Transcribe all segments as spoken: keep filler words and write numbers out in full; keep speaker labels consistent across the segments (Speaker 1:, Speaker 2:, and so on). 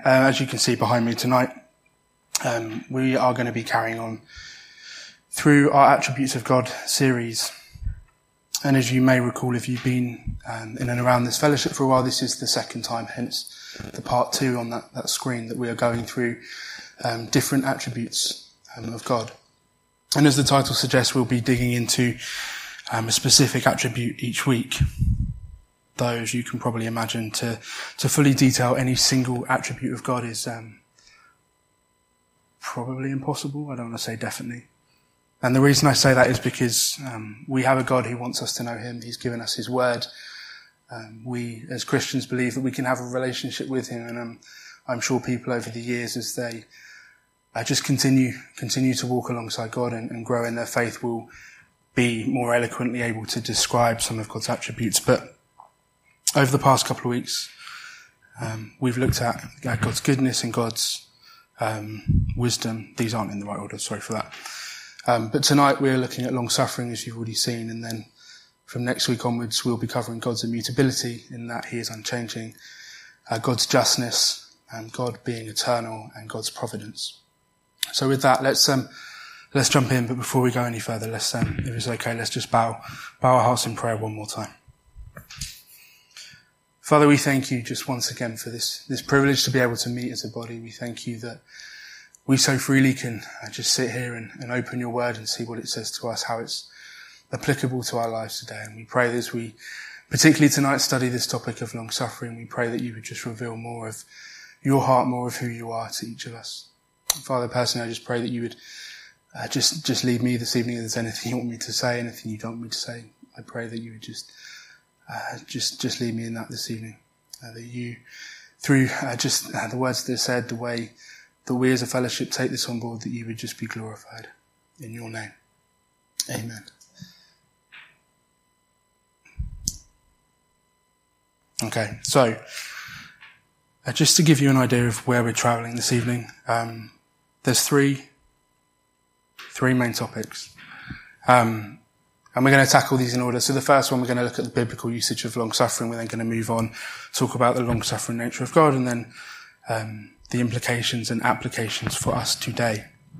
Speaker 1: uh, as you can see behind me tonight, um, we are going to be carrying on through our Attributes of God series. And as you may recall, if you've been um, in and around this fellowship for a while, this is the second time, hence the part two on that, that screen, that we are going through um, different attributes um, of God. And as the title suggests, we'll be digging into um, a specific attribute each week. Though, as you can probably imagine, to, to fully detail any single attribute of God is um, probably impossible. I don't want to say definitely. And the reason I say that is because um, we have a God who wants us to know him. He's given us his word. Um, we, as Christians, believe that we can have a relationship with him. And um, I'm sure people over the years, as they uh, just continue continue to walk alongside God and, and grow in their faith, will be more eloquently able to describe some of God's attributes. But over the past couple of weeks, um, we've looked at, at God's goodness and God's um, wisdom. These aren't in the right order, sorry for that. Um, but tonight we're looking at long-suffering, as you've already seen, and then from next week onwards we'll be covering God's immutability, in that he is unchanging, uh, God's justness, and God being eternal, and God's providence. So with that, let's um, let's jump in. But before we go any further, let's, um, if it's okay, let's just bow bow our hearts in prayer one more time. Father, we thank you just once again for this this privilege to be able to meet as a body. We thank you that we so freely can uh, just sit here and, and open your word and see what it says to us, how it's applicable to our lives today. And we pray that as we, particularly tonight, study this topic of long suffering, we pray that you would just reveal more of your heart, more of who you are to each of us. And Father, personally, I just pray that you would uh, just just lead me this evening. If there's anything you want me to say, anything you don't want me to say, I pray that you would just uh, just just lead me in that this evening. Uh, that you, through uh, just uh, the words that are said, the way that we as a fellowship take this on board, that you would just be glorified in your name. Amen. Okay, so uh, just to give you an idea of where we're travelling this evening, um, there's three three main topics. Um, and we're going to tackle these in order. So the first one, we're going to look at the biblical usage of long-suffering. We're then going to move on, talk about the long-suffering nature of God, and then um, the implications and applications for us today.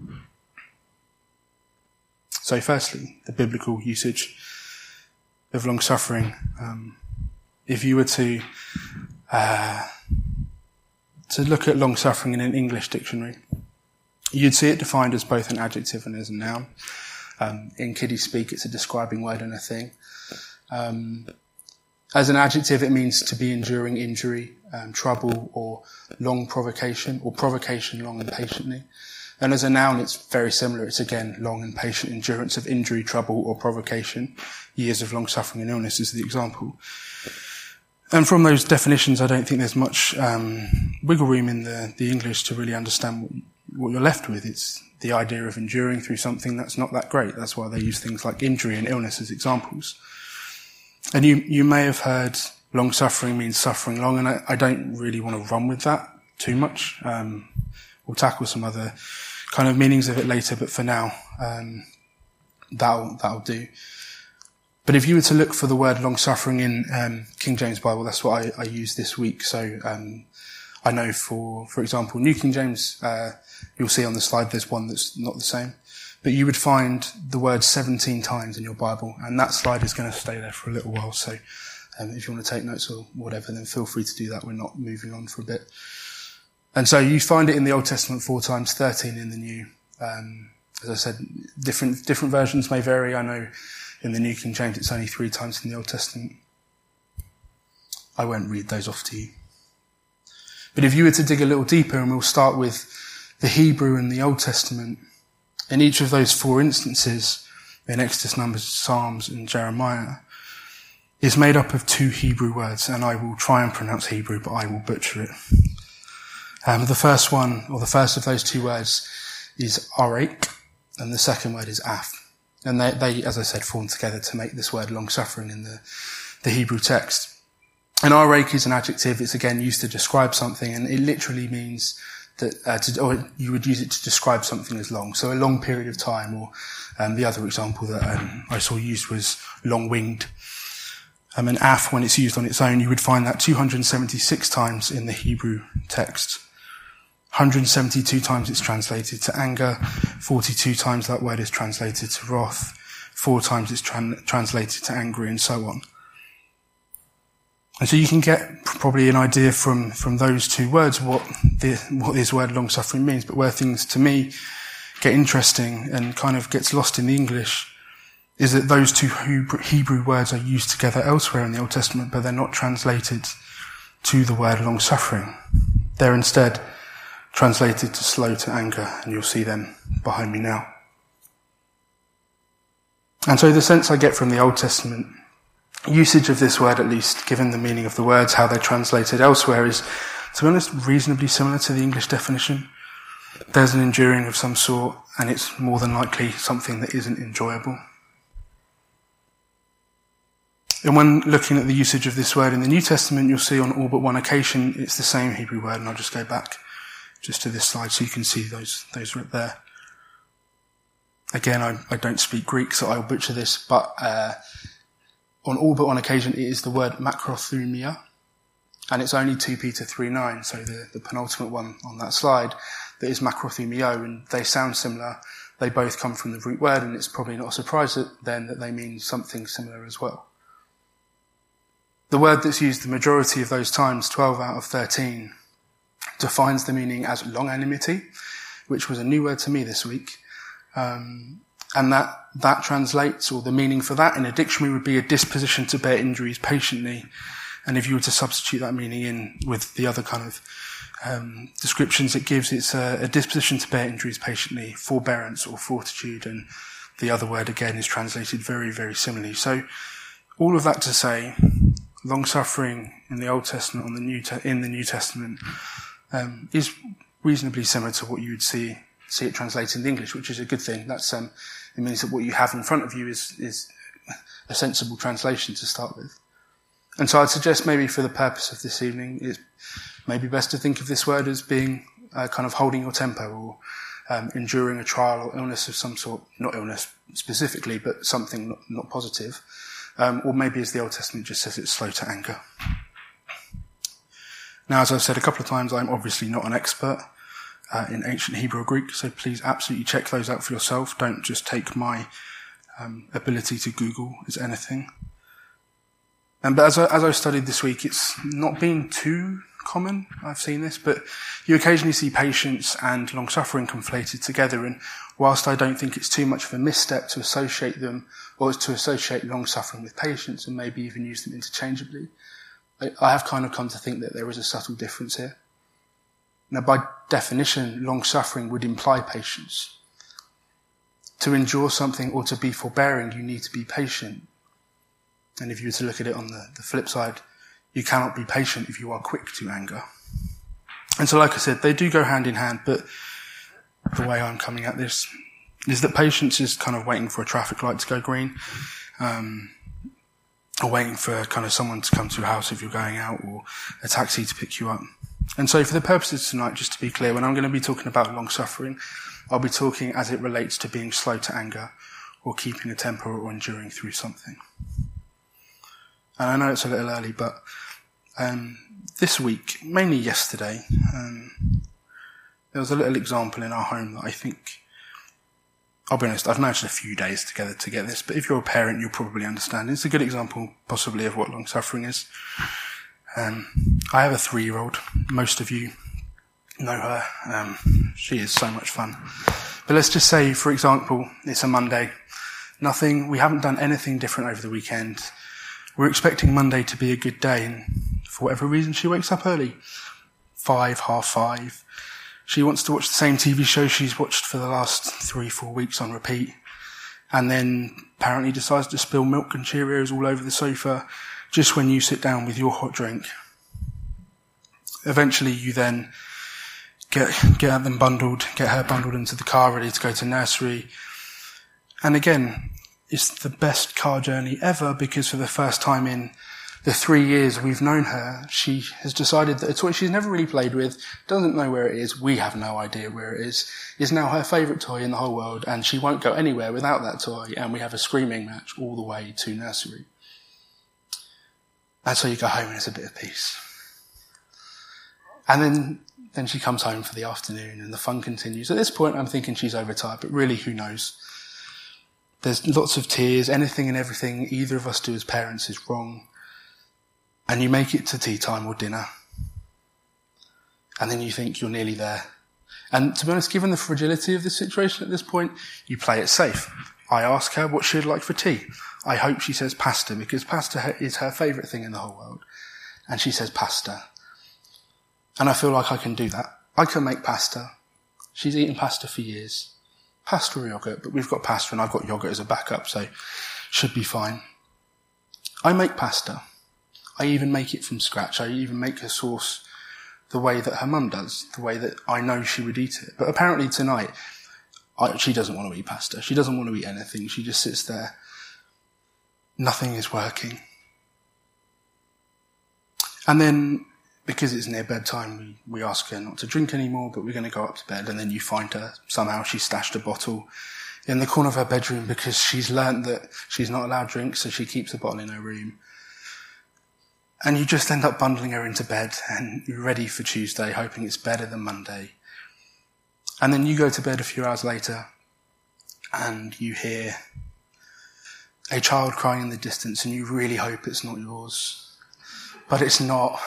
Speaker 1: So firstly, the biblical usage of long-suffering. Um, if you were to uh, to look at long-suffering in an English dictionary, you'd see it defined as both an adjective and as a noun. Um, in kiddie speak, it's a describing word and a thing. Um, As an adjective, it means to be enduring injury, um, trouble, or long provocation, or provocation long and patiently. And as a noun, it's very similar. It's again long and patient endurance of injury, trouble, or provocation. Years of long suffering and illness is the example. And from those definitions, I don't think there's much um, wiggle room in the, the English to really understand what, what you're left with. It's the idea of enduring through something that's not that great. That's why they use things like injury and illness as examples. And you, you may have heard long suffering means suffering long, and I, I don't really want to run with that too much. Um, we'll tackle some other kind of meanings of it later, but for now, um, that'll, that'll do. But if you were to look for the word long suffering in, um, King James Bible, that's what I, I used this week. So, um, I know for, for example, New King James, uh, you'll see on the slide there's one that's not the same. But you would find the word seventeen times in your Bible, and that slide is going to stay there for a little while. So um, if you want to take notes or whatever, then feel free to do that. We're not moving on for a bit. And so you find it in the Old Testament four times, thirteen in the New. Um, as I said, different different versions may vary. I know in the New King James it's only three times in the Old Testament. I won't read those off to you. But if you were to dig a little deeper, and we'll start with the Hebrew and the Old Testament, in each of those four instances, in Exodus, Numbers, Psalms, and Jeremiah, is made up of two Hebrew words, and I will try and pronounce Hebrew, but I will butcher it. Um, the first one, or the first of those two words, is arek, and the second word is af. And they, they, as I said, form together to make this word long-suffering in the, the Hebrew text. And arek is an adjective. It's again used to describe something, and it literally means that, uh, to, or you would use it to describe something as long. So a long period of time, or um, the other example that um, I saw used was long-winged. Um, and af, when it's used on its own, you would find that two hundred seventy-six times in the Hebrew text. hundred seventy-two times it's translated to anger, forty-two times that word is translated to wrath, four times it's tran- translated to angry, and so on. And so you can get probably an idea from, from those two words what the, what this word long-suffering means, but where things, to me, get interesting and kind of gets lost in the English is that those two Hebrew words are used together elsewhere in the Old Testament, but they're not translated to the word long-suffering. They're instead translated to slow to anger, and you'll see them behind me now. And so the sense I get from the Old Testament usage of this word, at least, given the meaning of the words, how they're translated elsewhere, is, to be honest, reasonably similar to the English definition. There's an enduring of some sort, and it's more than likely something that isn't enjoyable. And when looking at the usage of this word in the New Testament, you'll see on all but one occasion it's the same Hebrew word, and I'll just go back just to this slide so you can see those those right there. Again, I, I don't speak Greek, so I'll butcher this, but uh, on all but one occasion it is the word makrothumia, and it's only two Peter three nine, so the, the penultimate one on that slide, that is makrothumio, and they sound similar. They both come from the root word, and it's probably not a surprise that, then that they mean something similar as well. The word that's used the majority of those times, twelve out of thirteen, defines the meaning as longanimity, which was a new word to me this week. Um, and that, that translates, or the meaning for that in a dictionary would be a disposition to bear injuries patiently. And if you were to substitute that meaning in with the other kind of um, descriptions it gives, it's a, a disposition to bear injuries patiently, forbearance or fortitude, and the other word again is translated very, very similarly. So all of that to say, long-suffering in the Old Testament, on the New Te- in the New Testament, um, is reasonably similar to what you would see see it translated in English, which is a good thing. That's um, it means that what you have in front of you is is a sensible translation to start with. And so I'd suggest maybe for the purpose of this evening, it's maybe best to think of this word as being uh, kind of holding your temper, or um, enduring a trial or illness of some sort, not illness specifically, but something not, not positive. Um, or maybe as the Old Testament just says, it's slow to anger. Now, as I've said a couple of times, I'm obviously not an expert uh, in ancient Hebrew or Greek, so please absolutely check those out for yourself. Don't just take my um, ability to Google as anything. Um, but as, I, as I've studied this week, it's not been too common, I've seen this, but you occasionally see patience and long-suffering conflated together, and whilst I don't think it's too much of a misstep to associate them, or to associate long-suffering with patience and maybe even use them interchangeably, I, I have kind of come to think that there is a subtle difference here. Now, by definition, long-suffering would imply patience. To endure something or to be forbearing, you need to be patient. And if you were to look at it on the, the flip side, you cannot be patient if you are quick to anger. And so, like I said, they do go hand in hand, but the way I'm coming at this is that patience is kind of waiting for a traffic light to go green, um, or waiting for kind of someone to come to your house if you're going out, or a taxi to pick you up. And so for the purposes tonight, just to be clear, when I'm going to be talking about long-suffering, I'll be talking as it relates to being slow to anger, or keeping a temper, or enduring through something. And I know it's a little early, but um, this week, mainly yesterday, um, there was a little example in our home that I think, I'll be honest, I've managed a few days together to get this, but if you're a parent, you'll probably understand. It's a good example, possibly, of what long-suffering is. Um, I have a three-year-old. Most of you know her. Um, she is so much fun. But let's just say, for example, it's a Monday. Nothing, we haven't done anything different over the weekend. We're expecting Monday to be a good day, and for whatever reason, she wakes up early. Five, half five. She wants to watch the same T V show she's watched for the last three, four weeks on repeat, and then apparently decides to spill milk and Cheerios all over the sofa just when you sit down with your hot drink. Eventually, you then get get them bundled, get her bundled into the car, ready to go to nursery. And again, it's the best car journey ever, because for the first time in the three years we've known her, she has decided that a toy she's never really played with, doesn't know where it is, we have no idea where it is, is now her favourite toy in the whole world, and she won't go anywhere without that toy, and we have a screaming match all the way to nursery. And so you go home and it's a bit of peace. And then then she comes home for the afternoon and the fun continues. At this point, I'm thinking she's overtired, but really, who knows? There's lots of tears. Anything and everything either of us do as parents is wrong. And you make it to tea time or dinner. And then you think you're nearly there. And to be honest, given the fragility of the situation at this point, you play it safe. I ask her what she'd like for tea. I hope she says pasta, because pasta is her favourite thing in the whole world. And she says pasta. And I feel like I can do that. I can make pasta. She's eaten pasta for years. Pasta or yogurt, but we've got pasta and I've got yogurt as a backup, so should be fine. I make pasta. I even make it from scratch. I even make her sauce the way that her mum does, the way that I know she would eat it. But apparently tonight, I, she doesn't want to eat pasta. She doesn't want to eat anything. She just sits there. Nothing is working. And then, because it's near bedtime, we, we ask her not to drink anymore, but we're going to go up to bed. And then you find her, somehow she stashed a bottle in the corner of her bedroom because she's learnt that she's not allowed drinks, so she keeps the bottle in her room. And you just end up bundling her into bed and you're ready for Tuesday, hoping it's better than Monday. And then you go to bed a few hours later and you hear a child crying in the distance and you really hope it's not yours. But it's not.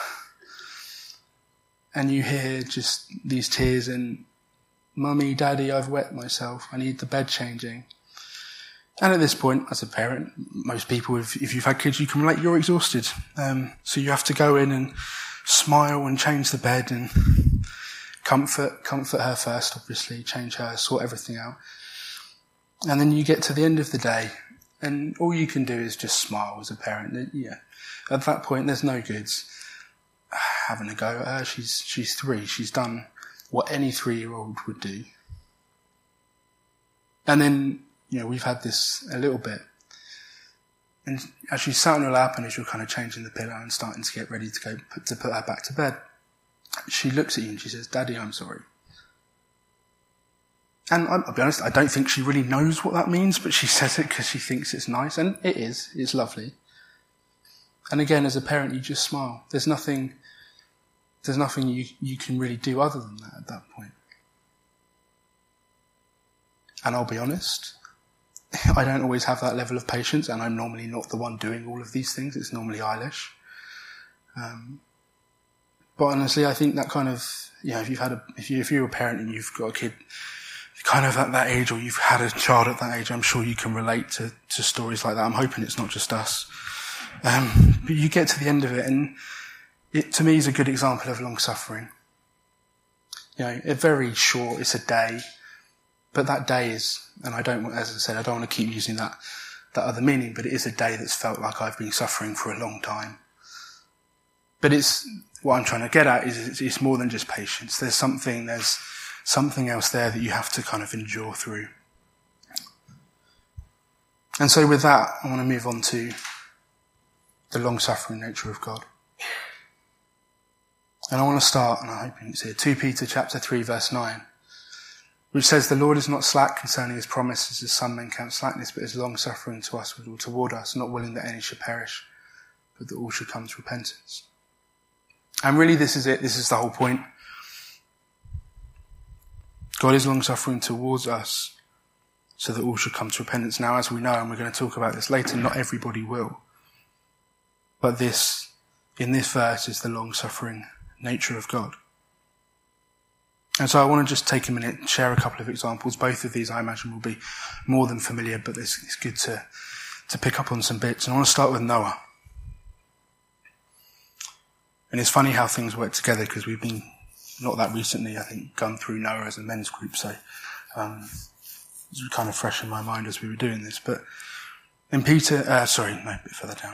Speaker 1: And you hear just these tears and, Mummy, Daddy, I've wet myself. I need the bed changing. And at this point, as a parent, most people, if, if you've had kids, you can relate, you're exhausted. Um, so you have to go in and smile and change the bed and comfort, comfort her first, obviously, change her, sort everything out. And then you get to the end of the day and all you can do is just smile as a parent. Yeah. At that point, there's no goods. Having a go at her, she's, she's three. She's done what any three-year-old would do. And then, you know, we've had this a little bit. And as she's sat on her lap and as you're kind of changing the pillow and starting to get ready to go put, to put her back to bed, she looks at you and she says, Daddy, I'm sorry. And I'll be honest, I don't think she really knows what that means, but she says it because she thinks it's nice. And it is. It's lovely. And again, as a parent, you just smile. There's nothing, there's nothing you, you can really do other than that at that point. And I'll be honest, I don't always have that level of patience, and I'm normally not the one doing all of these things. It's normally Eilish. Um, but honestly, I think that kind of, you know, if you've had a, if you, if you're a parent and you've got a kid kind of at that age, or you've had a child at that age, I'm sure you can relate to, to stories like that. I'm hoping it's not just us. Um, but you get to the end of it, and it, to me, is a good example of long suffering. You know, it's very short, it's a day. But that day is, and I don't, as I said, I don't want to keep using that, that other meaning, but it is a day that's felt like I've been suffering for a long time. But it's, what I'm trying to get at is it's, it's more than just patience. There's something, there's something else there that you have to kind of endure through. And so with that, I want to move on to the long-suffering nature of God. And I want to start, and I hope it's here, Second Peter chapter three, verse nine. Which says, the Lord is not slack concerning his promises, as some men count slackness, but is long-suffering to us, or toward us, not willing that any should perish, but that all should come to repentance. And really this is it, this is the whole point. God is long-suffering towards us, so that all should come to repentance. Now, as we know, and we're going to talk about this later, not everybody will. But this, in this verse, is the long-suffering nature of God. And so I want to just take a minute and share a couple of examples. Both of these, I imagine, will be more than familiar, but it's, it's good to, to pick up on some bits. And I want to start with Noah. And it's funny how things work together, because we've been, not that recently, I think, gone through Noah as a men's group. So um, it was kind of fresh in my mind as we were doing this. But in Peter, uh, sorry, no, a bit further down.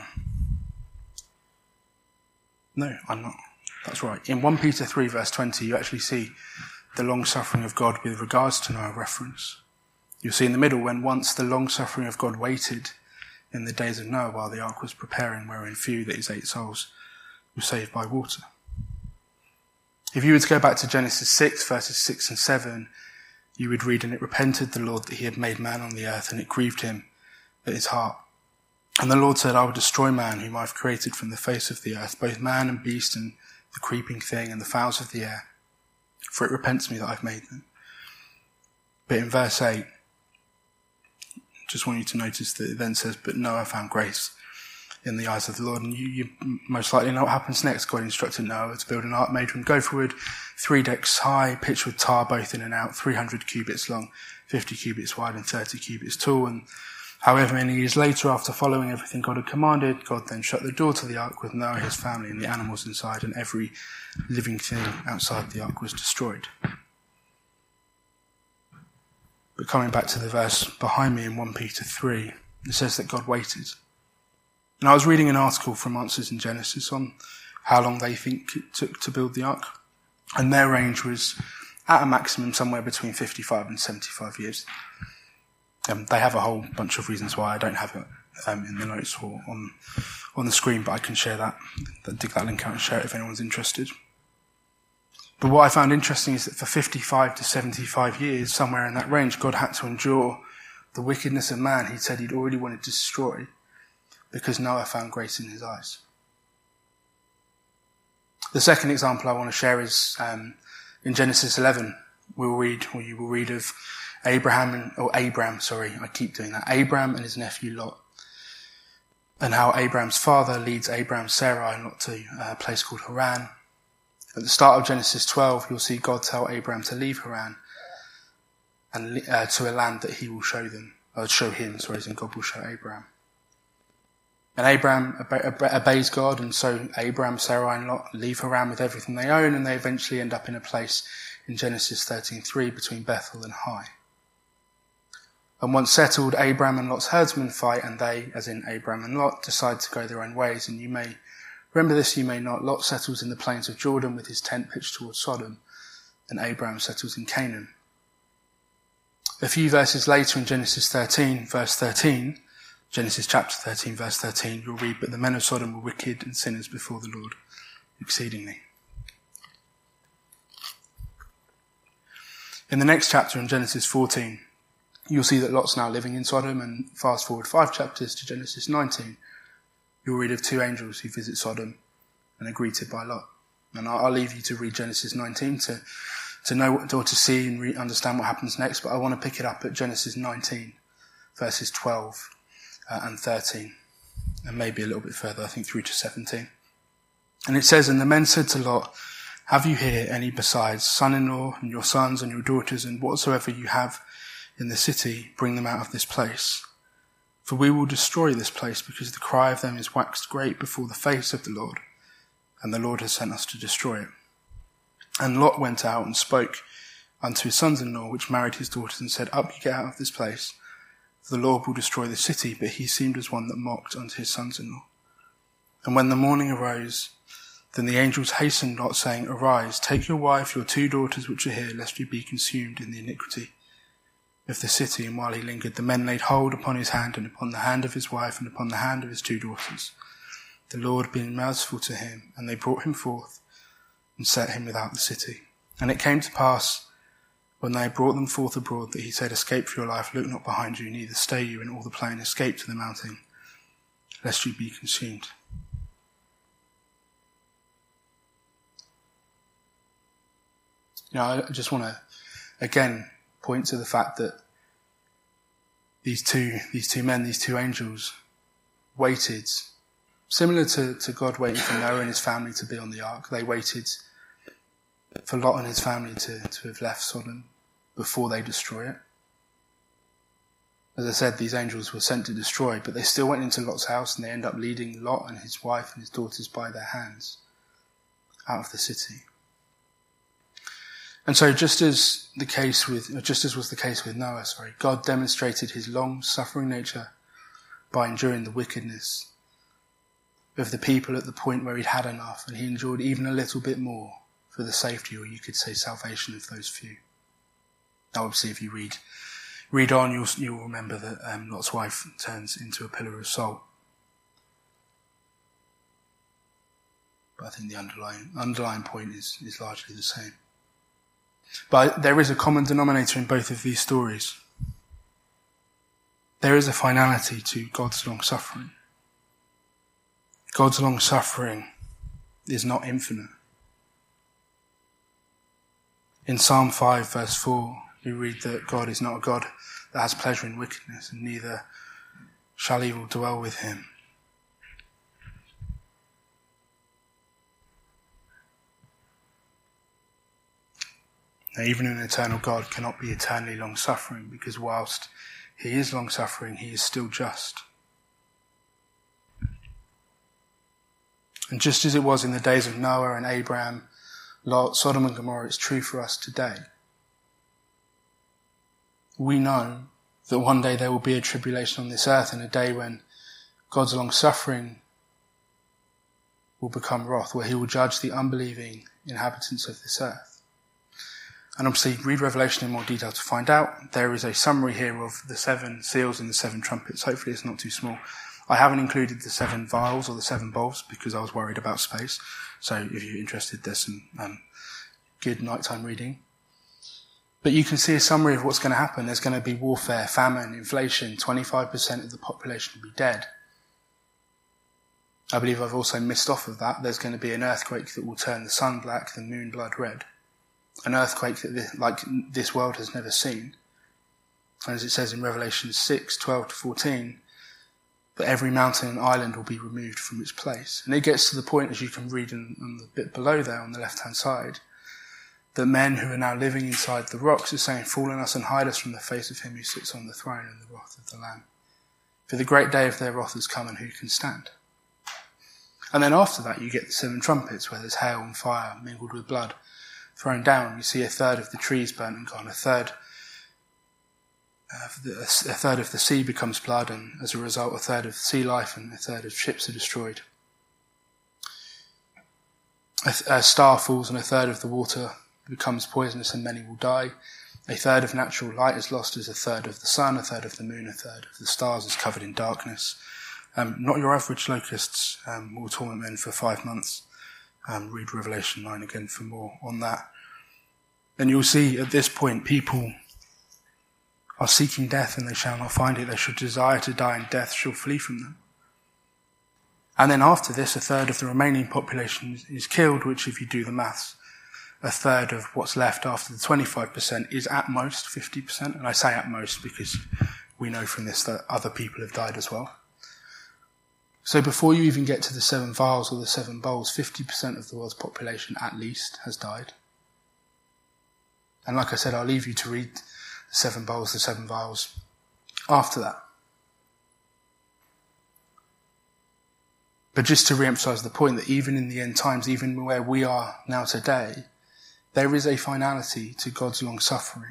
Speaker 1: No, I'm not. That's right. In First Peter three, verse twenty, you actually see the long-suffering of God with regards to Noah reference. You'll see in the middle, when once the long-suffering of God waited in the days of Noah while the ark was preparing, wherein few, that is eight souls, were saved by water. If you were to go back to Genesis six, verses six and seven, you would read, and it repented the Lord that he had made man on the earth, and it grieved him at his heart. And the Lord said, I will destroy man whom I have created from the face of the earth, both man and beast and the creeping thing and the fowls of the air. for it repents me that I've made them. But in verse eight, just want you to notice that it then says, but Noah found grace in the eyes of the Lord. And you, you most likely know what happens next. God instructed Noah to build an ark made from gopher wood, three decks high, pitched with tar both in and out, three hundred cubits long, fifty cubits wide and thirty cubits tall. And however many years later, after following everything God had commanded, God then shut the door to the ark with Noah, his family, and the animals inside, and every living thing outside the ark was destroyed. But coming back to the verse behind me in First Peter three, it says that God waited. And I was reading an article from Answers in Genesis on how long they think it took to build the ark. And their range was at a maximum somewhere between fifty-five and seventy-five years. Um, they have a whole bunch of reasons why. I don't have it um, in the notes or on on the screen, but I can share that. Dig that link out and share it if anyone's interested. But what I found interesting is that for fifty-five to seventy-five years, somewhere in that range, God had to endure the wickedness of man he said he'd already wanted to destroy because Noah found grace in his eyes. The second example I want to share is um, in Genesis eleven. We'll read, or you will read of Abraham, and, or Abram, sorry, I keep doing that. Abram and his nephew Lot. And how Abram's father leads Abram, Sarai, and Lot to a place called Haran. At the start of Genesis twelve, you'll see God tell Abram to leave Haran and uh, to a land that he will show them, or show him, sorry, and God will show Abram. And Abram obe- obeys God, and so Abram, Sarai, and Lot leave Haran with everything they own, and they eventually end up in a place in Genesis thirteen three between Bethel and Hai. And once settled, Abram and Lot's herdsmen fight, and they, as in Abram and Lot, decide to go their own ways. And you may remember this, you may not. Lot settles in the plains of Jordan with his tent pitched towards Sodom, and Abram settles in Canaan. A few verses later in Genesis thirteen, verse thirteen, Genesis chapter thirteen, verse thirteen, you'll read, but the men of Sodom were wicked and sinners before the Lord exceedingly. In the next chapter, in Genesis fourteen, you'll see that Lot's now living in Sodom, and fast forward five chapters to Genesis nineteen, you'll read of two angels who visit Sodom and are greeted by Lot. And I'll leave you to read Genesis nineteen to, to know what, or to see and re- understand what happens next, but I want to pick it up at Genesis nineteen, verses twelve uh, and thirteen, and maybe a little bit further, I think through to seventeen. And it says, and the men said to Lot, have you here any besides son-in-law and your sons and your daughters, and whatsoever you have in the city, bring them out of this place. For we will destroy this place, because the cry of them is waxed great before the face of the Lord, and the Lord has sent us to destroy it. And Lot went out and spoke unto his sons-in-law, which married his daughters, and said, up, ye get out of this place, for the Lord will destroy the city. But he seemed as one that mocked unto his sons-in-law. And when the morning arose, then the angels hastened Lot, saying, arise, take your wife, your two daughters which are here, lest you be consumed in the iniquity of the city. And while he lingered, the men laid hold upon his hand, and upon the hand of his wife, and upon the hand of his two daughters, the Lord being merciful to him. And they brought him forth, and set him without the city. And it came to pass, when they had brought them forth abroad, that he said, escape for your life, look not behind you, neither stay you in all the plain, escape to the mountain, lest you be consumed. You know, I just want to, again, point to the fact that these two, these two men, these two angels, waited, similar to, to God waiting for Noah and his family to be on the ark. They waited for Lot and his family to, to have left Sodom before they destroy it. As I said, these angels were sent to destroy, but they still went into Lot's house, and they end up leading Lot and his wife and his daughters by their hands out of the city. And so just as the case with, just as was the case with Noah, sorry, God demonstrated his long-suffering nature by enduring the wickedness of the people at the point where he'd had enough, and he endured even a little bit more for the safety, or you could say salvation, of those few. Now obviously if you read read on, you'll, you'll remember that um, Lot's wife turns into a pillar of salt. But I think the underlying underlying point is, is largely the same. But there is a common denominator in both of these stories. There is a finality to God's long-suffering. God's long-suffering is not infinite. In Psalm five verse four, we read that God is not a God that has pleasure in wickedness, and neither shall evil dwell with him. Now, even an eternal God cannot be eternally long-suffering, because whilst he is long-suffering, he is still just. And just as it was in the days of Noah and Abraham, Lot, Sodom and Gomorrah, it's true for us today. We know that one day there will be a tribulation on this earth, and a day when God's long-suffering will become wrath, where he will judge the unbelieving inhabitants of this earth. And obviously, read Revelation in more detail to find out. There is a summary here of the seven seals and the seven trumpets. Hopefully it's not too small. I haven't included the seven vials or the seven bowls because I was worried about space. So if you're interested, there's some um, good nighttime reading. But you can see a summary of what's going to happen. There's going to be warfare, famine, inflation. twenty-five percent of the population will be dead. I believe I've also missed off of that. There's going to be an earthquake that will turn the sun black, the moon blood red. An earthquake that this, like this world has never seen. And as it says in Revelation six, twelve to fourteen, that every mountain and island will be removed from its place. And it gets to the point, as you can read in, on the bit below there on the left-hand side, that men who are now living inside the rocks are saying, "Fall on us and hide us from the face of him who sits on the throne and the wrath of the Lamb. For the great day of their wrath has come, and who can stand?" And then after that you get the seven trumpets, where there's hail and fire mingled with blood thrown down. You see a third of the trees burnt and gone, a third of the, a third of the sea becomes blood, and as a result a third of sea life and a third of ships are destroyed. A, a star falls and a third of the water becomes poisonous and many will die. A third of natural light is lost as a third of the sun, a third of the moon, a third of the stars is covered in darkness. Um, not your average locusts um, will torment men for five months. Um, read Revelation nine again for more on that. And you'll see at this point people are seeking death and they shall not find it. They should desire to die and death shall flee from them. And then after this, a third of the remaining population is killed, which if you do the maths, a third of what's left after the twenty-five percent is at most fifty percent. And I say at most because we know from this that other people have died as well. So before you even get to the seven vials or the seven bowls, fifty percent of the world's population at least has died. And like I said, I'll leave you to read the seven bowls, the seven vials after that. But just to re-emphasize the point that even in the end times, even where we are now today, there is a finality to God's long suffering.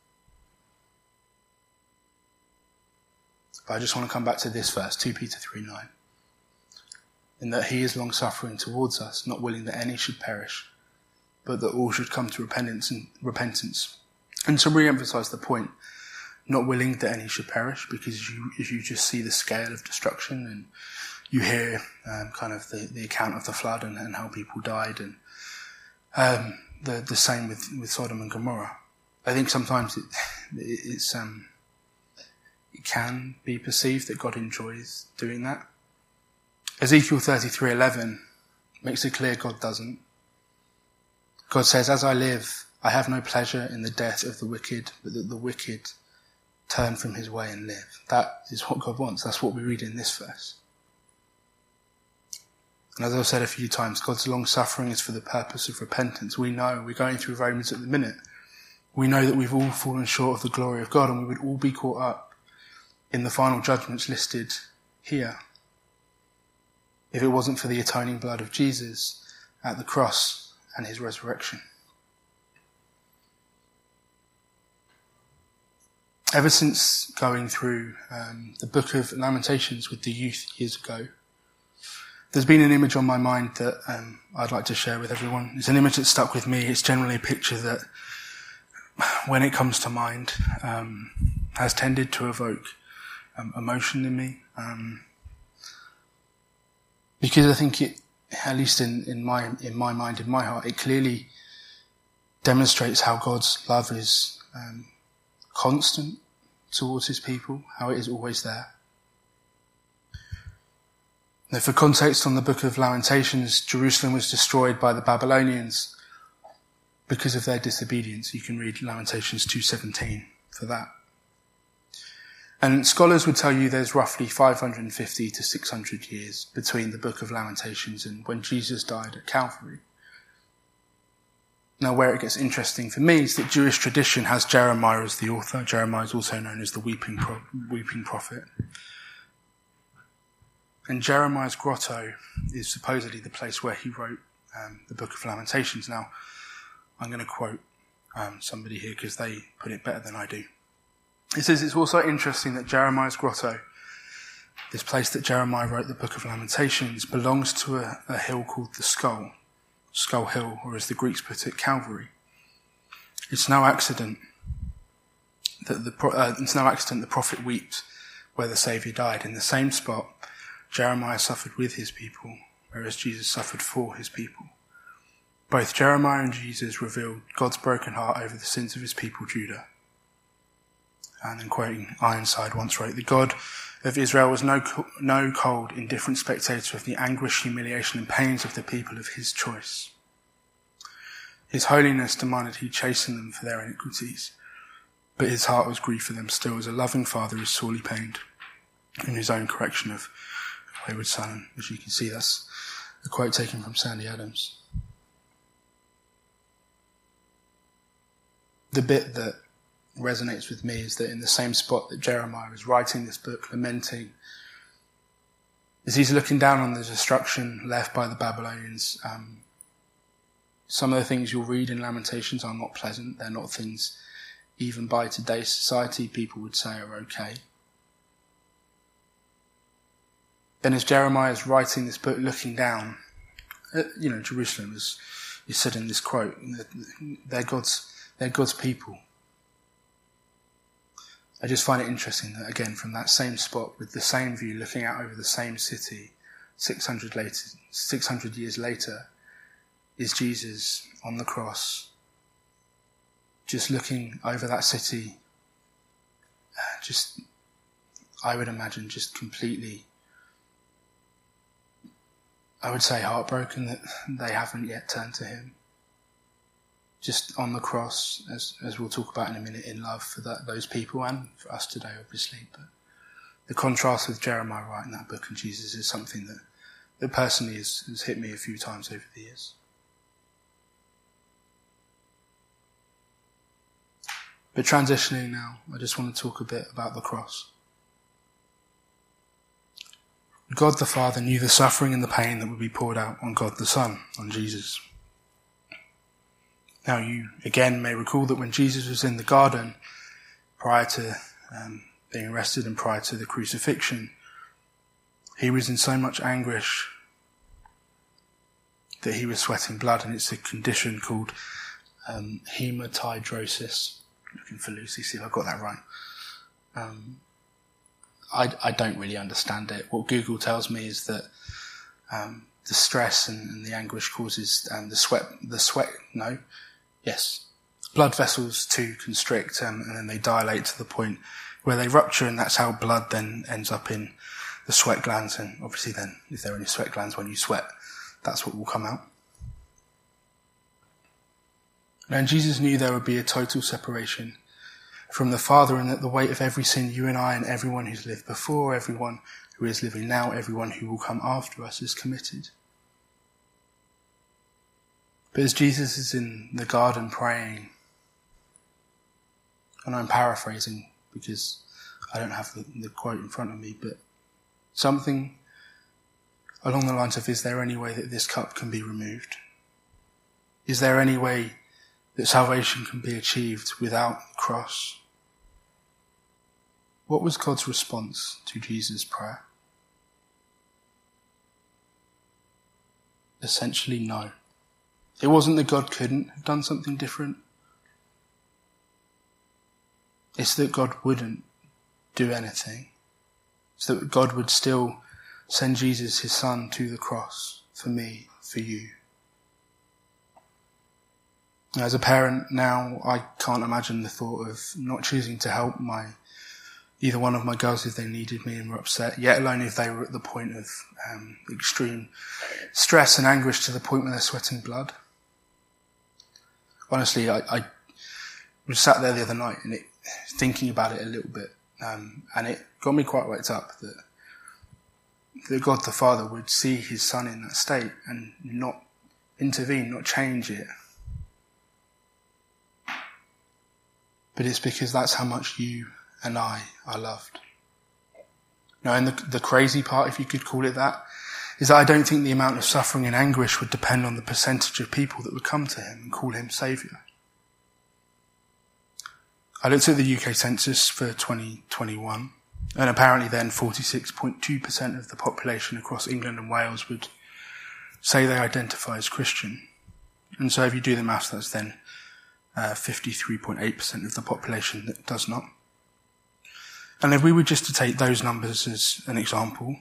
Speaker 1: But I just want to come back to this verse, Second Peter three nine. In that he is long suffering towards us, not willing that any should perish, but that all should come to repentance and repentance. And to re-emphasize the point, not willing that any should perish, because you, if you just see the scale of destruction and you hear um, kind of the, the account of the flood and, and how people died, and um, the the same with, with Sodom and Gomorrah. I think sometimes it, it it's um it can be perceived that God enjoys doing that. Ezekiel thirty-three eleven makes it clear God doesn't. God says, "As I live, I have no pleasure in the death of the wicked, but that the wicked turn from his way and live." That is what God wants. That's what we read in this verse. And as I've said a few times, God's long suffering is for the purpose of repentance. We know, we're going through Romans at the minute. We know that we've all fallen short of the glory of God, and we would all be caught up in the final judgments listed here if it wasn't for the atoning blood of Jesus at the cross and his resurrection. Ever since going through um, the book of Lamentations with the youth years ago, there's been an image on my mind that um, I'd like to share with everyone. It's an image that stuck with me. It's generally a picture that, when it comes to mind, um, has tended to evoke um, emotion in me. Um, because I think it, at least in, in my in my mind, in my heart, it clearly demonstrates how God's love is um, constant towards his people, how it is always there. Now, for context on the book of Lamentations, Jerusalem was destroyed by the Babylonians because of their disobedience. You can read Lamentations two seventeen for that. And scholars would tell you there's roughly five hundred fifty to six hundred years between the book of Lamentations and when Jesus died at Calvary. Now, where it gets interesting for me is that Jewish tradition has Jeremiah as the author. Jeremiah is also known as the weeping, pro- weeping prophet. And Jeremiah's grotto is supposedly the place where he wrote um, the book of Lamentations. Now, I'm going to quote um, somebody here because they put it better than I do. It says it's also interesting that Jeremiah's grotto, this place that Jeremiah wrote the book of Lamentations, belongs to a, a hill called the Skull, Skull Hill, or as the Greeks put it, Calvary. It's no accident that the uh, it's no accident the prophet weeps where the Saviour died. In the same spot, Jeremiah suffered with his people, whereas Jesus suffered for his people. Both Jeremiah and Jesus revealed God's broken heart over the sins of his people, Judah. And then quoting Ironside once wrote, "The God of Israel was no, no cold, indifferent spectator of the anguish, humiliation and pains of the people of his choice. His holiness demanded he chasten them for their iniquities, but his heart was grieved for them still, as a loving father is sorely pained in his own correction of a wayward son." And as you can see, that's a quote taken from Sandy Adams. The bit that resonates with me is that in the same spot that Jeremiah is writing this book, lamenting, as he's looking down on the destruction left by the Babylonians, um, some of the things you'll read in Lamentations are not pleasant. They're not things even by today's society people would say are okay. Then as Jeremiah is writing this book, looking down at, you know, Jerusalem, as is said in this quote, they're God's, they're God's people. I just find it interesting that, again, from that same spot, with the same view, looking out over the same city, six hundred later, six hundred years later, is Jesus on the cross, just looking over that city, just, I would imagine, just completely, I would say heartbroken that they haven't yet turned to him. Just on the cross, as as we'll talk about in a minute, in love for that, those people and for us today, obviously. But the contrast with Jeremiah writing that book and Jesus is something that, that personally has, has hit me a few times over the years. But transitioning now, I just want to talk a bit about the cross. God the Father knew the suffering and the pain that would be poured out on God the Son, on Jesus. Now you, again, may recall that when Jesus was in the garden, prior to um, being arrested and prior to the crucifixion, he was in so much anguish that he was sweating blood, and it's a condition called um, hematidrosis. Looking for Lucy, see if I got that right. Um, I, I don't really understand it. What Google tells me is that um, the stress and, and the anguish causes um, the sweat, the sweat, no, yes, blood vessels to constrict um, and then they dilate to the point where they rupture, and that's how blood then ends up in the sweat glands. And obviously then, if there are any sweat glands when you sweat, that's what will come out. And Jesus knew there would be a total separation from the Father, and that the weight of every sin you and I and everyone who's lived before, everyone who is living now, everyone who will come after us is committed. But as Jesus is in the garden praying, and I'm paraphrasing because I don't have the, the quote in front of me, but something along the lines of, is there any way that this cup can be removed? Is there any way that salvation can be achieved without the cross? What was God's response to Jesus' prayer? Essentially, no. It wasn't that God couldn't have done something different. It's that God wouldn't do anything. It's that God would still send Jesus, his son, to the cross for me, for you. As a parent now, I can't imagine the thought of not choosing to help my either one of my girls if they needed me and were upset, yet alone if they were at the point of um, extreme stress and anguish to the point where they're sweating blood. honestly, I, I was sat there the other night and it, thinking about it a little bit, um, and it got me quite worked up that, that God the Father would see his Son in that state and not intervene, not change it. But it's because that's how much you and I are loved. Now, and the, the crazy part, if you could call it that, is that I don't think the amount of suffering and anguish would depend on the percentage of people that would come to him and call him Saviour. I looked at the U K census for twenty twenty-one, and apparently then forty-six point two percent of the population across England and Wales would say they identify as Christian. And so if you do the maths, that's then uh, fifty-three point eight percent of the population that does not. And if we were just to take those numbers as an example,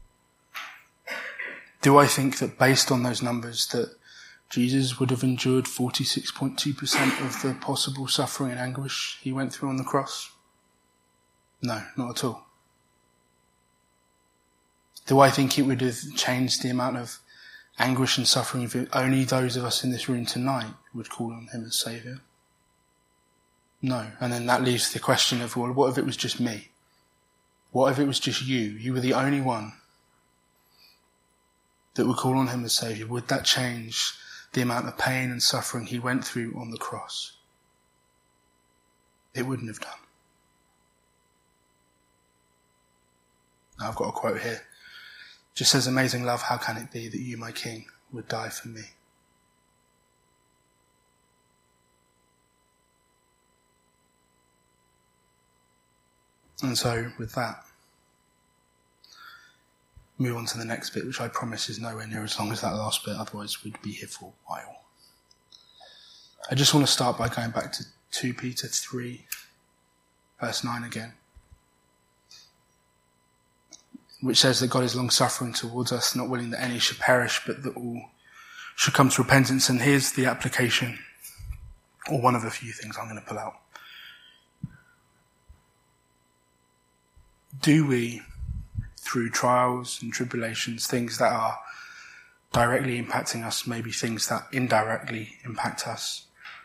Speaker 1: do I think that based on those numbers that Jesus would have endured forty-six point two percent of the possible suffering and anguish he went through on the cross? No, not at all. Do I think it would have changed the amount of anguish and suffering if only those of us in this room tonight would call on him as Saviour? No. And then that leaves the question of, well, what if it was just me? What if it was just you? You were the only one that would call on him as Saviour. Would that change the amount of pain and suffering he went through on the cross? It wouldn't have done. Now I've got a quote here. It just says, "Amazing love, how can it be that you, my King, would die for me?" And so, with that, move on to the next bit, which I promise is nowhere near as long as that last bit, otherwise we'd be here for a while. I just want to start by going back to two Peter three, verse nine again, which says that God is long-suffering towards us, not willing that any should perish, but that all should come to repentance. And here's the application, or one of a few things I'm going to pull out. Do we, through trials and tribulations, things that are directly impacting us, maybe things that indirectly impact us,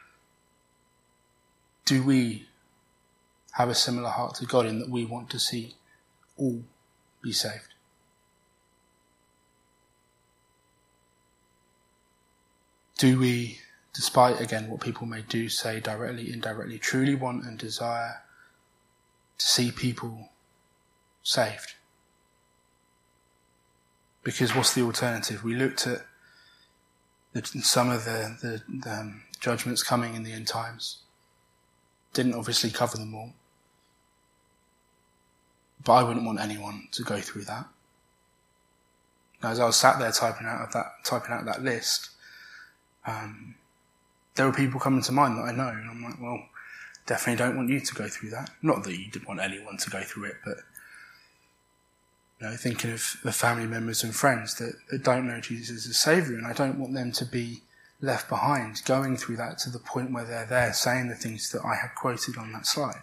Speaker 1: do we have a similar heart to God in that we want to see all be saved? Do we, despite, again, what people may do, say, directly, indirectly, truly want and desire to see people saved? Because what's the alternative? We looked at the, some of the, the, the um, judgments coming in the end times. Didn't obviously cover them all. But I wouldn't want anyone to go through that. Now, as I was sat there typing out of that, typing out that list, um, there were people coming to mind that I know, and I'm like, well, definitely don't want you to go through that. Not that you didn't want anyone to go through it, but you know, thinking of the family members and friends that, that don't know Jesus as a Saviour, and I don't want them to be left behind, going through that to the point where they're there saying the things that I had quoted on that slide.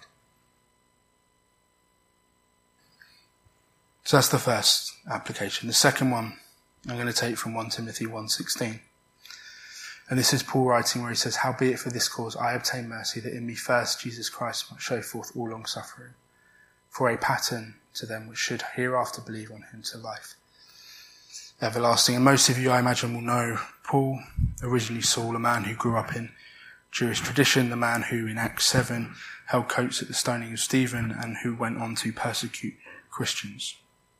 Speaker 1: So that's the first application. The second one I'm going to take from First Timothy one sixteen. And this is Paul writing where he says, "Howbeit for this cause I obtain mercy, that in me first Jesus Christ might show forth all long suffering, for a pattern to them which should hereafter believe on him to life everlasting." And most of you, I imagine, will know Paul, originally Saul, a man who grew up in Jewish tradition, the man who in Acts seven held coats at the stoning of Stephen and who went on to persecute Christians.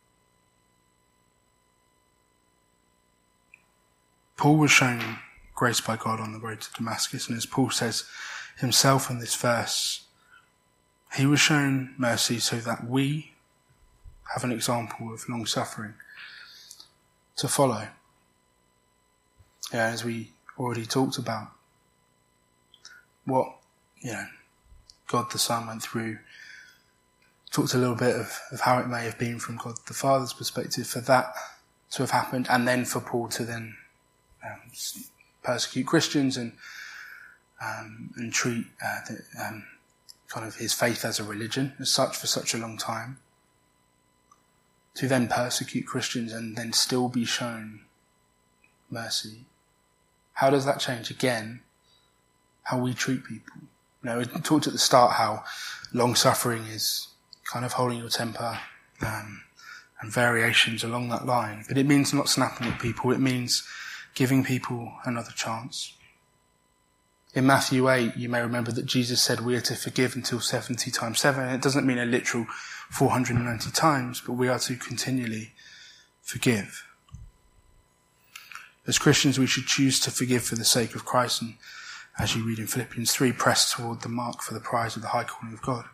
Speaker 1: Paul was shown grace by God on the road to Damascus, and as Paul says himself in this verse, he was shown mercy so that we have an example of long suffering to follow. Yeah, as we already talked about, what, you know, God the Son went through, talked a little bit of, of how it may have been from God the Father's perspective for that to have happened, and then for Paul to then um, persecute Christians and um, and treat uh, the, um, kind of his faith as a religion as such for such a long time, to then persecute Christians and then still be shown mercy. How does that change? Again, how we treat people. You know, we talked at the start how long-suffering is kind of holding your temper, um, and variations along that line. But it means not snapping at people. It means giving people another chance. In Matthew eight, you may remember that Jesus said we are to forgive until seventy times seven. It doesn't mean a literal four hundred ninety times, but we are to continually forgive. As Christians, we should choose to forgive for the sake of Christ, and as you read in Philippians three, press toward the mark for the prize of the high calling of God.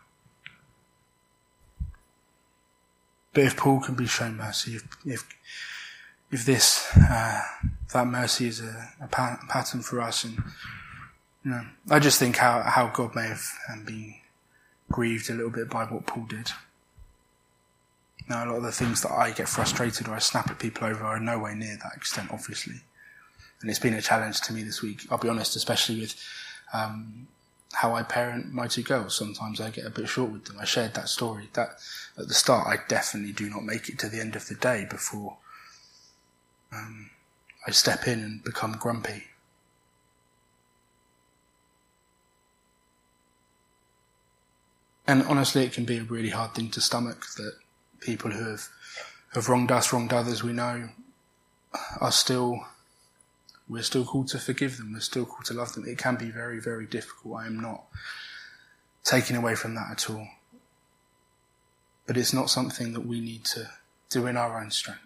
Speaker 1: But if Paul can be shown mercy, if if, if this uh, that mercy is a, a pattern for us, and you know, I just think how how God may have um, been grieved a little bit by what Paul did. Now, a lot of the things that I get frustrated or I snap at people over are nowhere near that extent, obviously. And it's been a challenge to me this week, I'll be honest, especially with um, how I parent my two girls. Sometimes I get a bit short with them. I shared that story. That at the start, I definitely do not make it to the end of the day before um, I step in and become grumpy. And honestly, it can be a really hard thing to stomach that people who have, have wronged us, wronged others we know, are still, we're still called to forgive them. We're still called to love them. It can be very, very difficult. I am not taking away from that at all. But it's not something that we need to do in our own strength.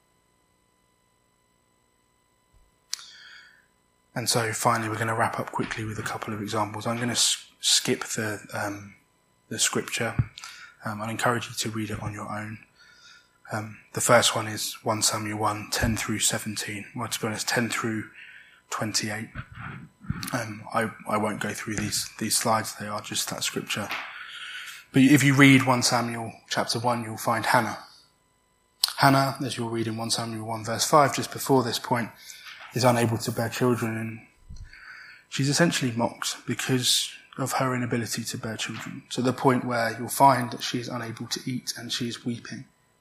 Speaker 1: And so finally, we're going to wrap up quickly with a couple of examples. I'm going to s- skip the um, the scripture. Um, I'd encourage you to read it on your own. Um, the first one is First Samuel one, ten through seventeen. Well, to be honest, ten through twenty-eight. Um, I, I won't go through these, these slides. They are just that scripture. But if you read First Samuel chapter one, you'll find Hannah. Hannah, as you'll read in First Samuel one verse five, just before this point, is unable to bear children, and she's essentially mocked because of her inability to bear children, to the point where you'll find that she's unable to eat and she's weeping.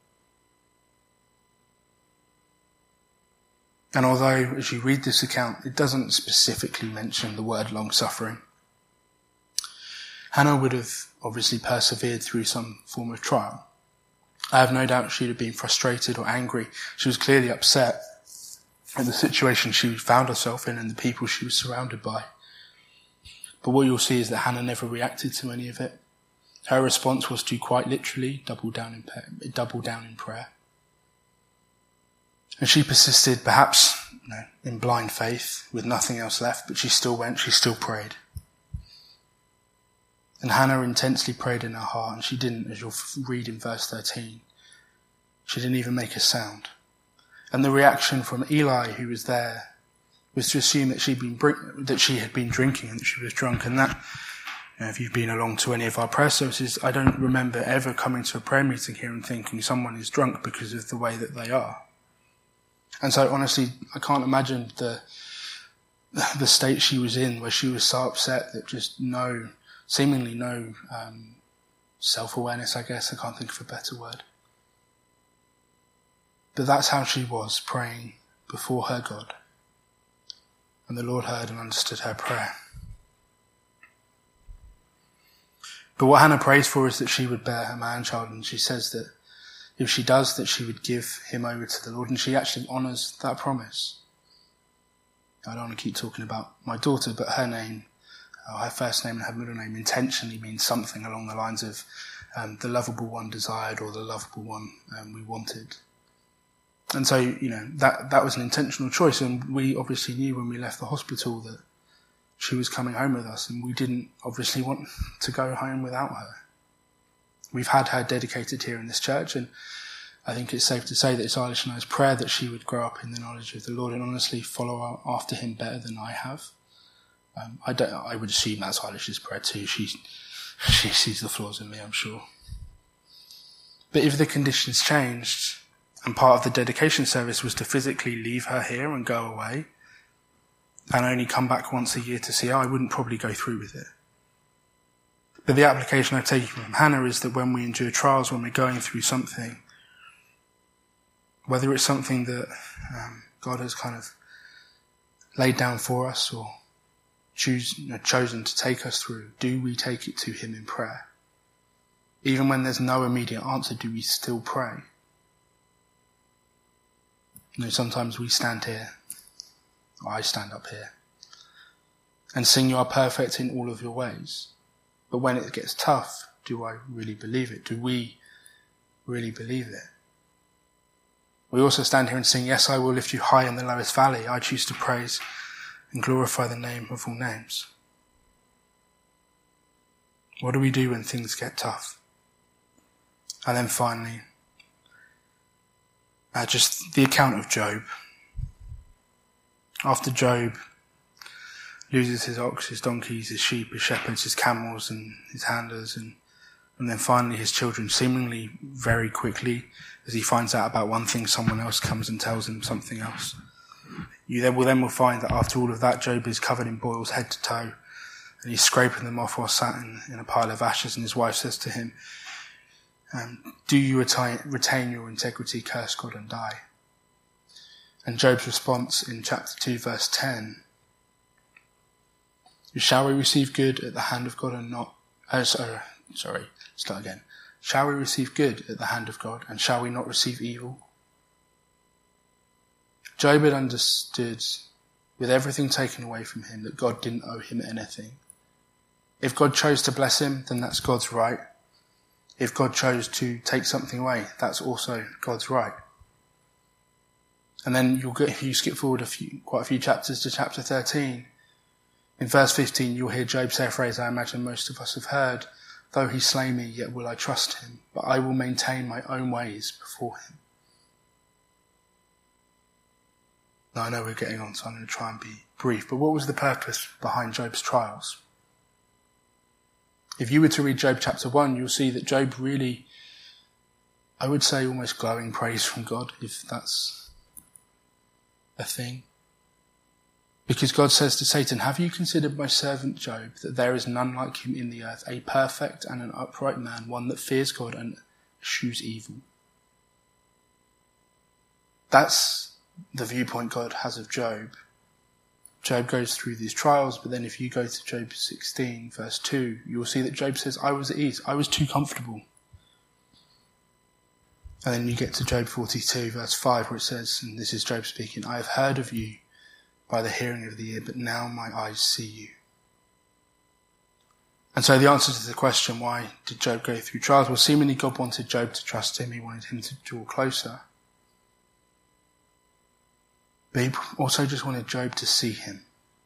Speaker 1: And although, as you read this account, it doesn't specifically mention the word long-suffering, Hannah would have obviously persevered through some form of trial. I have no doubt she'd have been frustrated or angry. She was clearly upset at the situation she found herself in and the people she was surrounded by. But what you'll see is that Hannah never reacted to any of it. Her response was to quite literally double down in, pa- double down in prayer. And she persisted, perhaps you know, in blind faith, with nothing else left, but she still went, she still prayed. And Hannah intensely prayed in her heart, and she didn't, as you'll read in verse thirteen, she didn't even make a sound. And the reaction from Eli, who was there, was to assume that she'd been that she had been drinking and that she was drunk. And that, you know, if you've been along to any of our prayer services, I don't remember ever coming to a prayer meeting here and thinking someone is drunk because of the way that they are. And so honestly, I can't imagine the the state she was in, where she was so upset that just no, seemingly no um, self-awareness, I guess. I can't think of a better word. But that's how she was, praying before her God. And the Lord heard and understood her prayer. But what Hannah prays for is that she would bear her man-child, and she says that if she does, that she would give him over to the Lord, and she actually honours that promise. I don't want to keep talking about my daughter, but her name, or her first name and her middle name, intentionally means something along the lines of um, the lovable one desired, or the lovable one um, we wanted. And so, you know, that, that was an intentional choice, and we obviously knew when we left the hospital that she was coming home with us, and we didn't obviously want to go home without her. We've had her dedicated here in this church, and I think it's safe to say that it's Eilish and I's prayer that she would grow up in the knowledge of the Lord and honestly follow after him better than I have. Um, I don't, I would assume that's Eilish's prayer too. She, she sees the flaws in me, I'm sure. But if the conditions changed, and part of the dedication service was to physically leave her here and go away, and only come back once a year to see her, I wouldn't probably go through with it. But the application I've taken from Hannah is that when we endure trials, when we're going through something, whether it's something that um, God has kind of laid down for us, or choose, you know, chosen to take us through, do we take it to him in prayer? Even when there's no immediate answer, do we still pray? You know, sometimes we stand here, or I stand up here, and sing you are perfect in all of your ways. But when it gets tough, do I really believe it? Do we really believe it? We also stand here and sing, yes, I will lift you high in the lowest valley. I choose to praise and glorify the name of all names. What do we do when things get tough? And then finally, uh, just the account of Job. After Job loses his ox, his donkeys, his sheep, his shepherds, his camels and his handlers, and, and then finally his children, seemingly very quickly, as he finds out about one thing, someone else comes and tells him something else. You then will then will find that after all of that, Job is covered in boils head to toe, and he's scraping them off while sat in, in a pile of ashes, and his wife says to him, um, do you retain, retain your integrity, curse God and die? And Job's response in chapter two, verse ten, shall we receive good at the hand of God and not, uh, sorry, sorry, start again. Shall we receive good at the hand of God, and shall we not receive evil? Job had understood, with everything taken away from him, that God didn't owe him anything. If God chose to bless him, then that's God's right. If God chose to take something away, that's also God's right. And then you'll get, if you skip forward a few, quite a few chapters to chapter thirteen, in verse fifteen, you'll hear Job say a phrase I imagine most of us have heard, though he slay me, yet will I trust him, but I will maintain my own ways before him. Now I know we're getting on, so I'm going to try and be brief, but what was the purpose behind Job's trials? If you were to read Job chapter one, you'll see that Job really, I would say almost glowing praise from God, if that's a thing. Because God says to Satan, have you considered my servant Job, that there is none like him in the earth, a perfect and an upright man, one that fears God and eschews evil? That's the viewpoint God has of Job. Job goes through these trials, but then if you go to Job sixteen, verse two, you'll see that Job says, I was at ease, I was too comfortable. And then you get to Job forty-two, verse five, where it says, and this is Job speaking, I have heard of you by the hearing of the ear, but now my eyes see you. And so the answer to the question, why did Job go through trials? Well, seemingly God wanted Job to trust him. He wanted him to draw closer. But he also just wanted Job to see him.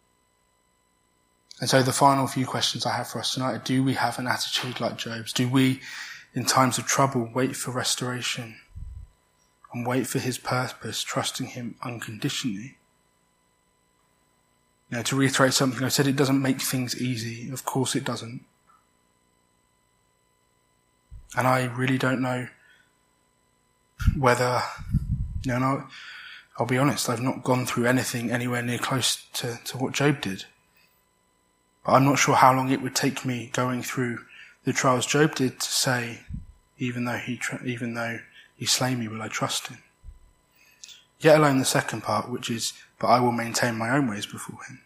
Speaker 1: And so the final few questions I have for us tonight are, do we have an attitude like Job's? Do we, in times of trouble, wait for restoration and wait for his purpose, trusting him unconditionally? You know, to reiterate something I said, it doesn't make things easy. Of course it doesn't. And I really don't know whether, you know, no, I'll be honest, I've not gone through anything anywhere near close to, to what Job did. But I'm not sure how long it would take me going through the trials Job did to say, even though he, even though he slay me, will I trust him? Yet alone the second part, which is, but I will maintain my own ways before him.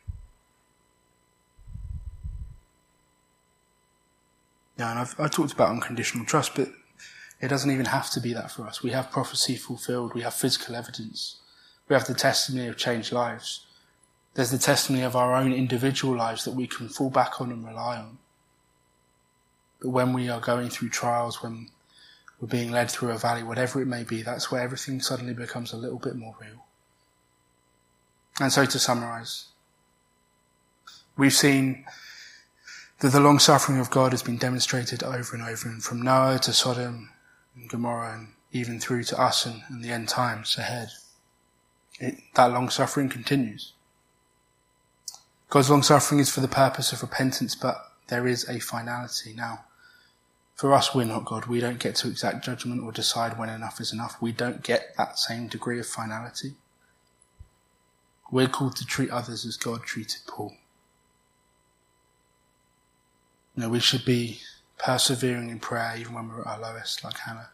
Speaker 1: Yeah, and I've, I've talked about unconditional trust, but it doesn't even have to be that for us. We have prophecy fulfilled. We have physical evidence. We have the testimony of changed lives. There's the testimony of our own individual lives that we can fall back on and rely on. But when we are going through trials, when we're being led through a valley, whatever it may be, that's where everything suddenly becomes a little bit more real. And so to summarise, we've seen that the long suffering of God has been demonstrated over and over, and from Noah to Sodom and Gomorrah, and even through to us and, and the end times ahead. It, that long suffering continues. God's long suffering is for the purpose of repentance, but there is a finality. Now, for us, we're not God. We don't get to exact judgment or decide when enough is enough. We don't get that same degree of finality. We're called to treat others as God treated Paul. You know, we should be persevering in prayer even when we're at our lowest, like Hannah.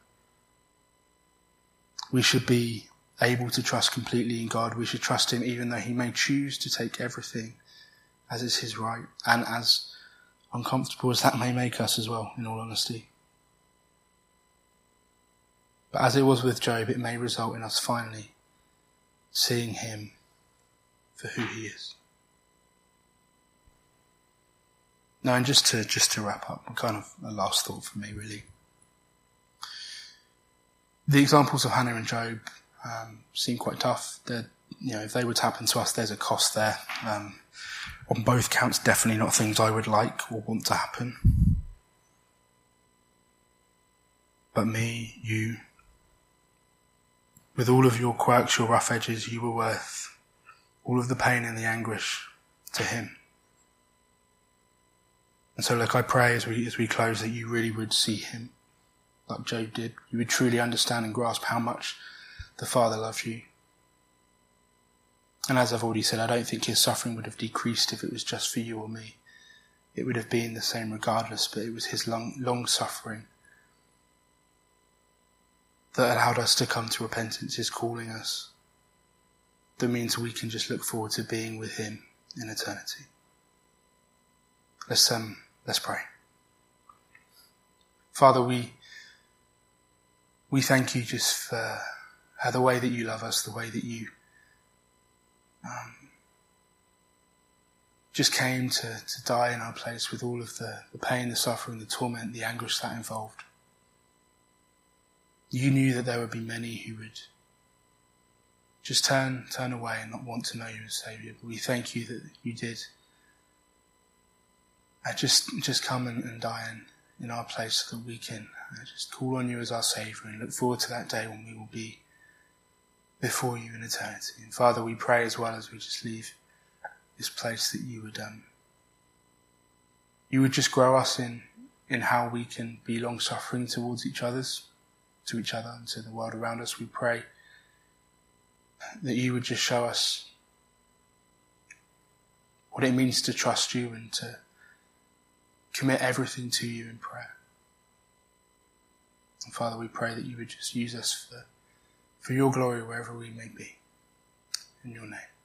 Speaker 1: We should be able to trust completely in God. We should trust him even though he may choose to take everything as is his right, and as uncomfortable as that may make us as well, in all honesty. But as it was with Job, it may result in us finally seeing him for who he is. Now, and just to just to wrap up, kind of a last thought for me, really. The examples of Hannah and Job um, seem quite tough. They're, you know, if they were to happen to us, there's a cost there. Um, on both counts, definitely not things I would like or want to happen. But me, you, with all of your quirks, your rough edges, you were worth all of the pain and the anguish to him. And so, look, I pray as we as we close that you really would see him like Job did. You would truly understand and grasp how much the Father loves you. And as I've already said, I don't think his suffering would have decreased if it was just for you or me. It would have been the same regardless, but it was his long, long suffering that allowed us to come to repentance, his calling us. That means we can just look forward to being with him in eternity. Let's um let's pray. Father, we we thank you just for uh, the way that you love us, the way that you um, just came to, to die in our place with all of the, the pain, the suffering, the torment, the anguish that involved. You knew that there would be many who would just turn turn away and not want to know you as Saviour. But we thank you that you did. Uh, just just come and, and die in, in our place so that we can uh, just call on you as our Saviour and look forward to that day when we will be before you in eternity. And Father, we pray as well as we just leave this place that you would um, you would just grow us in in how we can be long suffering towards each other's to each other and to the world around us. We pray that you would just show us what it means to trust you and to commit everything to you in prayer. And Father, we pray that you would just use us for, for your glory wherever we may be. In your name.